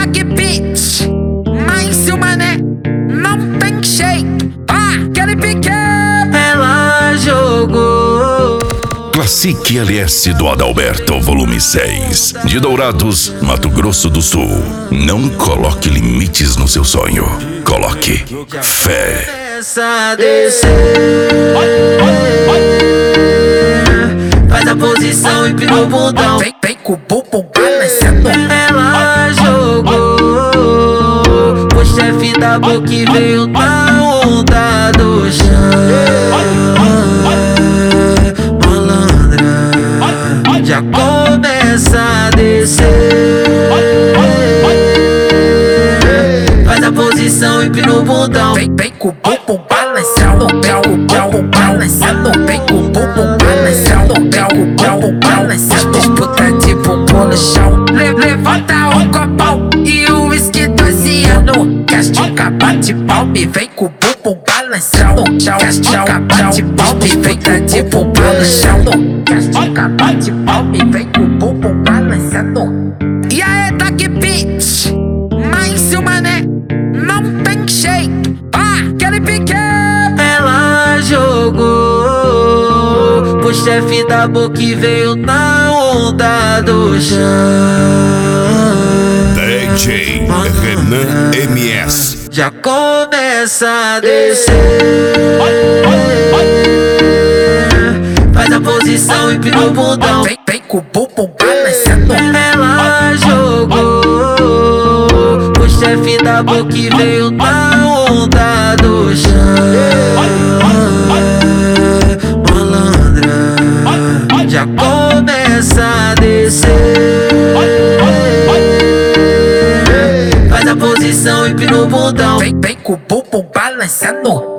que bitch, mas o mané não tem shape. Aquele pique ela jogou. Classique LS do Adalberto, volume 6, de Dourados, Mato Grosso do Sul. Não coloque limites no seu sonho, coloque fé. Começa a descer, faz a posição, empina o bundão. Vem com o bumbum balançando. Ela jogou o chefe da boca e veio na onda do chão. Malandra, já começa a descer, faz a posição, empina o bundão. Vem com o bumbum balançando, bumbum balançando. Vem com o bumbum balançando, bumbum balançando. Disputa de bumbum no chão. Levanta o copão e o uísque 12 anos. Castica, bate palme, vem com o bumbum balançando. Castica, bate palme, vem de bumbum no chão. Castica, bate palme, vem com o bumbum balançando. E aí, tá que bitch, mas o mané não tem shape. Aquele pique ela jogou pro chefe da boca e veio na onda do chão. DJ Renan MS. Já começa a descer, faz a posição, empina o bundão. Vem com o bumbum balançando. Ela jogou o chefe da boca e veio na onda do chão. Malandra, já começa a descer, faz a posição, empina o bundão. Vem com o bumbum balançando.